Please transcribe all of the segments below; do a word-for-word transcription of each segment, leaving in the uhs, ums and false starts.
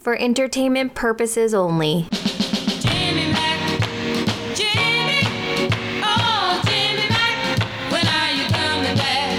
for entertainment purposes only. Jimmy Mack, Jimmy, oh Jimmy Mack, when are you coming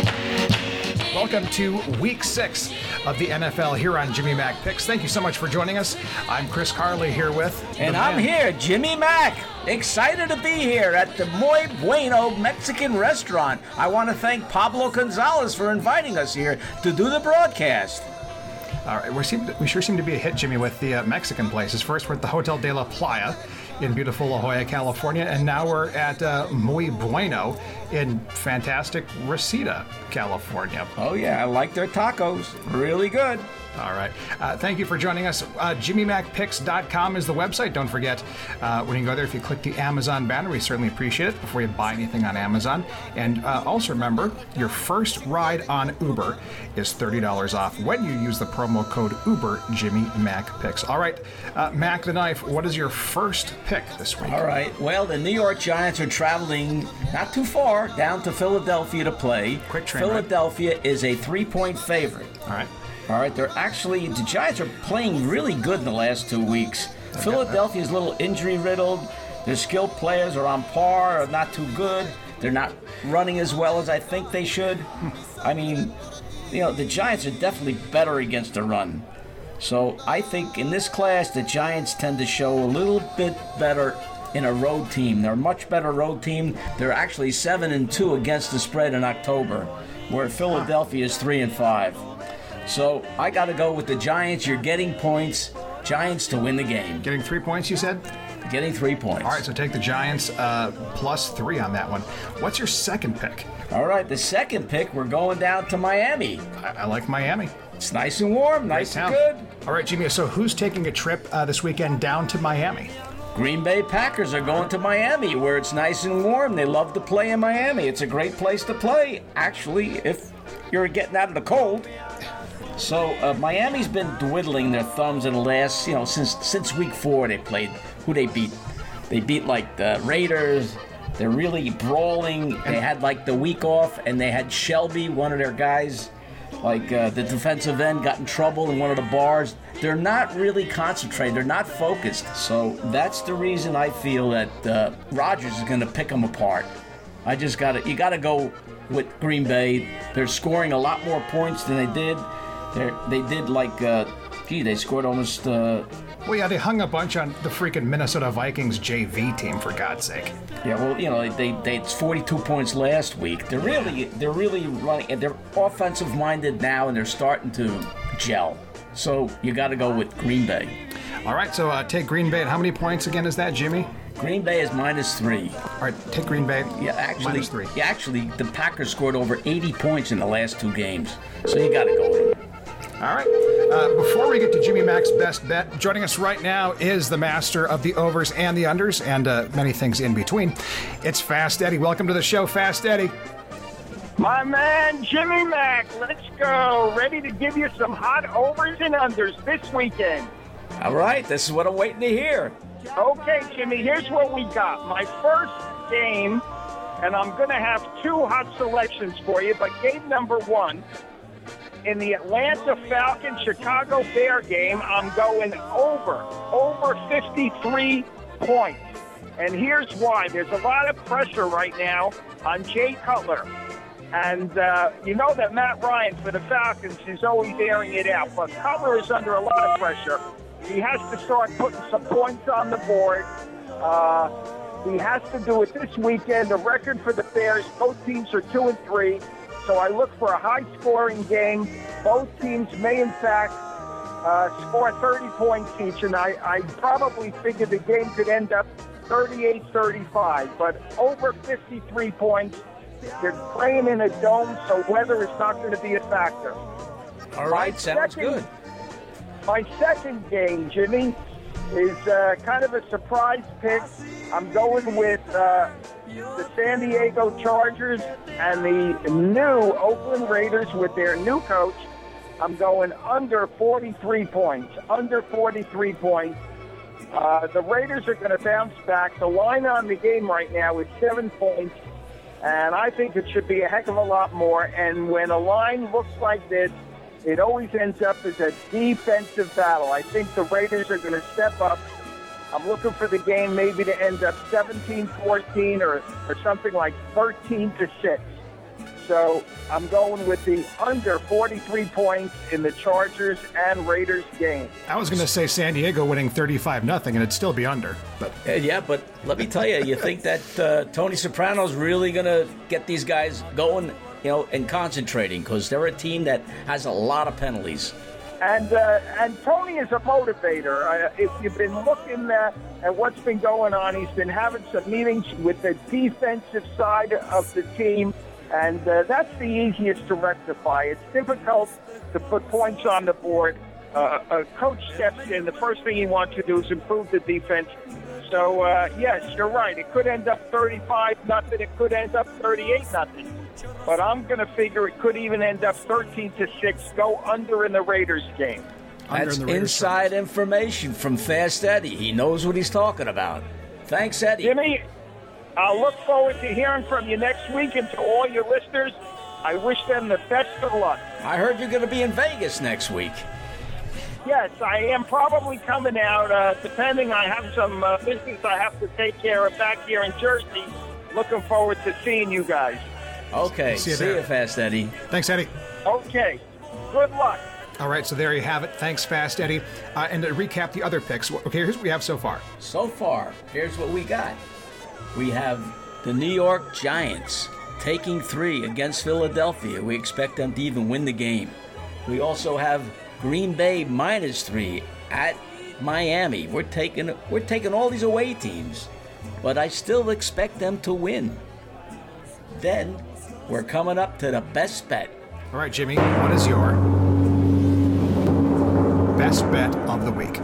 back? Welcome to week six of the N F L here on Jimmy Mack Picks. Thank you so much for joining us. I'm Chris Carley here with... And I'm here, Jimmy Mack. Excited to be here at the Muy Bueno Mexican restaurant. I want to thank Pablo Gonzalez for inviting us here to do the broadcast. All right, we seem to, we sure seem to be a hit, Jimmy, with the uh, Mexican places. First, we're at the Hotel de la Playa in beautiful La Jolla, California, and now we're at uh, Muy Bueno in fantastic Reseda, California. Oh, yeah, I like their tacos. Really good. All right. Uh, thank you for joining us. Uh, Jimmy Mack Picks dot com is the website. Don't forget, uh, when you go there, if you click the Amazon banner, we certainly appreciate it before you buy anything on Amazon. And uh, also remember, your first ride on Uber is thirty dollars off when you use the promo code Uber Jimmy Mack Picks. All right, uh, Mack the Knife, what is your first pick this week? All right. Well, the New York Giants are traveling not too far down to Philadelphia to play. Quick train Philadelphia ride. Is a three-point favorite. All right. All right, they're actually, the Giants are playing really good in the last two weeks. Philadelphia's a little injury-riddled. Their skilled players are on par, or not too good. They're not running as well as I think they should. I mean, you know, the Giants are definitely better against the run. So I think in this class, the Giants tend to show a little bit better in a road team. They're a much better road team. They're actually seven and two against the spread in October, where Philadelphia is three and five. So I got to go with the Giants. You're getting points. Giants to win the game. Getting three points, you said? Getting three points. All right, so take the Giants uh, plus three on that one. What's your second pick? All right, the second pick, we're going down to Miami. I, I like Miami. It's nice and warm, nice and good. All right, Jimmy, so who's taking a trip uh, this weekend down to Miami? Green Bay Packers are going to Miami, where it's nice and warm. They love to play in Miami. It's a great place to play, actually, if you're getting out of the cold. So uh, Miami's been dwindling their thumbs in the last, you know, since since week four they played. Who they beat? They beat like the Raiders. They're really brawling. They had like the week off, and they had Shelby, one of their guys, like uh, the defensive end, got in trouble in one of the bars. They're not really concentrated. They're not focused. So that's the reason I feel that uh, Rodgers is going to pick them apart. I just got to, you got to go with Green Bay. They're scoring a lot more points than they did. They're, they did like, uh, gee, they scored almost... Uh, well, yeah, they hung a bunch on the freaking Minnesota Vikings J V team, for God's sake. Yeah, well, you know, they they it's forty-two points last week. They're really, they're really running, and they're offensive-minded now, and they're starting to gel. So you got to go with Green Bay. All right, so uh, take Green Bay. And how many points again is that, Jimmy? Green Bay is minus three. All right, take Green Bay. Yeah, actually, minus three. Yeah, actually, the Packers scored over eighty points in the last two games. So you got to go with them. All right. Uh, before we get to Jimmy Mack's best bet, joining us right now is the master of the overs and the unders and uh, many things in between. It's Fast Eddie. Welcome to the show, Fast Eddie. My man, Jimmy Mack. Let's go. Ready to give you some hot overs and unders this weekend. All right. This is what I'm waiting to hear. Okay, Jimmy, here's what we got. My first game, and I'm going to have two hot selections for you, but game number one, in the Atlanta Falcons-Chicago Bear game, I'm going over, over fifty-three points. And here's why. There's a lot of pressure right now on Jay Cutler. And uh, you know that Matt Ryan for the Falcons is always airing it out, but Cutler is under a lot of pressure. He has to start putting some points on the board. Uh, he has to do it this weekend. The record for the Bears, both teams are two and three. So I look for a high-scoring game. Both teams may, in fact, uh, score thirty points each, and I, I probably figure the game could end up thirty-eight thirty-five. But over fifty-three points, they're playing in a dome, so weather is not going to be a factor. All right, my sounds second, good. My second game, Jimmy, is uh, kind of a surprise pick. I'm going with uh, the San Diego Chargers and the new Oakland Raiders with their new coach. I'm going under forty-three points, under forty-three points. Uh, the Raiders are going to bounce back. The line on the game right now is seven points, and I think it should be a heck of a lot more. And when a line looks like this, it always ends up as a defensive battle. I think the Raiders are going to step up. I'm looking for the game maybe to end up seventeen fourteen or, or something like thirteen to six. So I'm going with the under forty-three points in the Chargers and Raiders game. I was going to say San Diego winning thirty-five nothing, and it'd still be under. But Uh, yeah, but let me tell you, you think that uh, Tony Soprano's really going to get these guys going, you know, and concentrating, because they're a team that has a lot of penalties. And uh, and Tony is a motivator. Uh, if you've been looking uh, at what's been going on, he's been having some meetings with the defensive side of the team. And uh, that's the easiest to rectify. It's difficult to put points on the board. Uh, a coach steps in. The first thing he wants to do is improve the defense. So, uh, yes, you're right. It could end up thirty-five nothing. It could end up thirty-eight nothing. But I'm going to figure it could even end up thirteen to six, go under in the Raiders game. Under That's in the Raiders inside information from Fast Eddie. He knows what he's talking about. Thanks, Eddie. Jimmy, I'll look forward to hearing from you next week, and to all your listeners, I wish them the best of luck. I heard you're going to be in Vegas next week. Yes, I am probably coming out, uh, depending. I have some uh, business I have to take care of back here in Jersey. Looking forward to seeing you guys. Okay, See you see there. you, Fast Eddie. Thanks, Eddie. Okay, good luck. All right, so there you have it. Thanks, Fast Eddie. Uh, and to recap the other picks, okay, here's what we have so far. So far, here's what we got. We have the New York Giants taking three against Philadelphia. We expect them to even win the game. We also have Green Bay minus three at Miami. We're taking we're taking all these away teams, but I still expect them to win. Then we're coming up to the best bet. All right, Jimmy, what is your best bet of the week?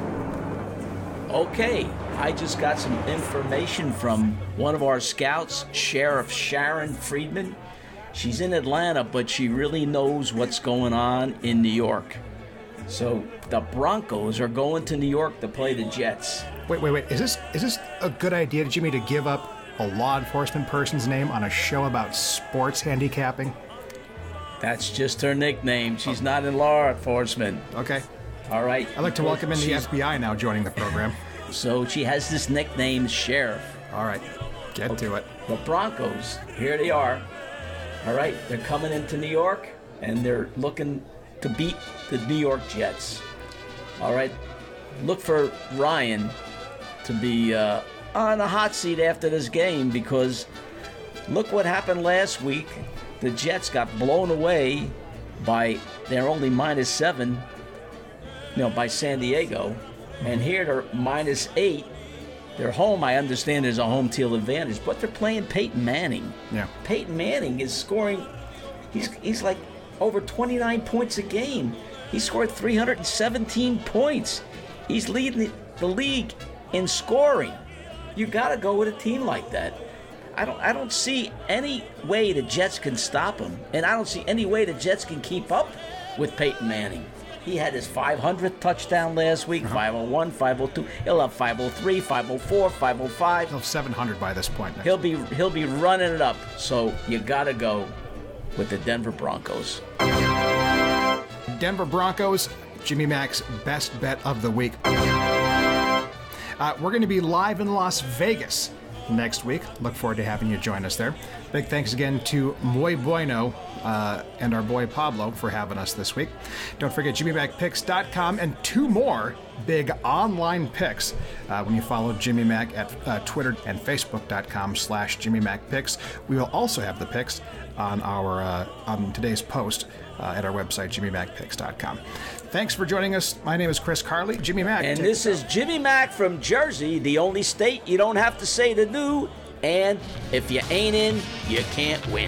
Okay, I just got some information from one of our scouts, Sheriff Sharon Friedman. She's in Atlanta, but she really knows what's going on in New York. So the Broncos are going to New York to play the Jets. Wait, wait, wait. Is this is this a good idea, Jimmy, to give up a law enforcement person's name on a show about sports handicapping? That's just her nickname. She's not in law enforcement. Okay. All right. I'd like to welcome in the She's- F B I now joining the program. So she has this nickname, Sheriff. All right. Get to it. The Broncos, here they are. All right, they're coming into New York, and they're looking to beat the New York Jets. All right, look for Ryan to be uh, on the hot seat after this game, because look what happened last week. The Jets got blown away by, they're only minus seven, you know, by San Diego. And here they're minus eight. They're home, I understand there's a home field advantage, but they're playing Peyton Manning. Yeah. Peyton Manning is scoring, he's he's like over twenty-nine points a game. He scored three hundred seventeen points. He's leading the, the league in scoring. You gotta go with a team like that. I don't I don't see any way the Jets can stop him, and I don't see any way the Jets can keep up with Peyton Manning. He had his five hundredth touchdown last week, uh-huh. five oh one, five oh two. He'll have five oh three, five oh four, five oh five. He'll have seven hundred by this point. He'll be he'll be running it up. So you gotta go with the Denver Broncos. Denver Broncos, Jimmy Mac's best bet of the week. Uh, we're going to be live in Las Vegas next week. Look forward to having you join us there. Big thanks again to Muy Bueno uh, and our boy Pablo for having us this week. Don't forget Jimmy Mac Picks dot com and two more big online picks uh, when you follow Jimmy Mac at uh, Twitter and Facebook dot com slash Jimmy Mac Picks. We will also have the picks on our uh, on today's post uh, at our website, Jimmy Mac Picks dot com. Thanks for joining us. My name is Chris Carley. Jimmy Mac. And this is Jimmy Mac from Jersey, the only state you don't have to say to do. And if you ain't in, you can't win.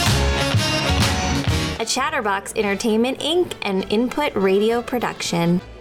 A Chatterbox Entertainment Incorporated and Input Radio production.